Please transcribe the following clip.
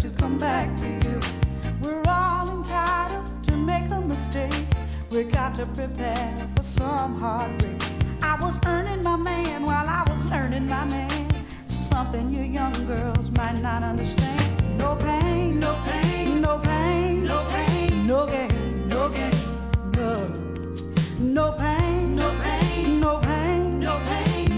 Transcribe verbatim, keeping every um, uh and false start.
to come back to you. We're all entitled to make a mistake. We got to prepare for some heartbreak. I was earning my man while I was learning my man. Something you young girls might not understand. No pain, no pain, no pain, no pain, no gain, no gain, no, no pain.